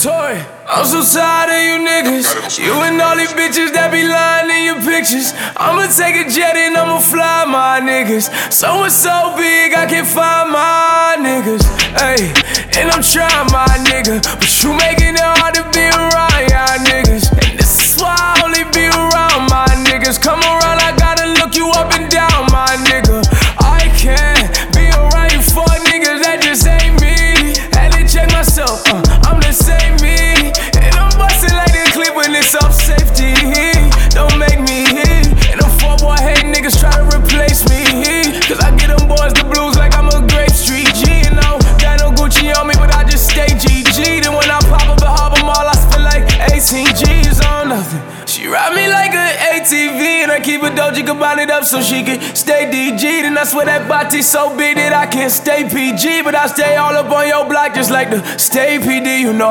Toy, I'm so tired of you niggas. You and all these bitches that be lying in your pictures. I'ma take a jet and I'ma fly my niggas. So it's so big I can't find my niggas. Ay, and I'm trying my nigga, but you making it hard to be around y'all niggas. And this is why I only be around my niggas. Come around, I gotta look you up and down, my nigga. I can't be around you fuck niggas, that just ain't me. Had to check myself, I'm the same me. And I'm bustin' like this clip when it's off safety. Don't make me hit. And them 4-boy hate niggas try to replace me. Cause I get them boys the blues like I'm a Grape Street G. You know, got no Gucci on me, but I just stay GG. Then when I pop up at Harbour Mall, I spend like 18 G's on nothing. She ride me like an ATV, and I keep a doja, can bind it up so she can stay DG. Then I swear that body so big that I can't stay PG, but I stay all up on your block just like the stay PD, you know.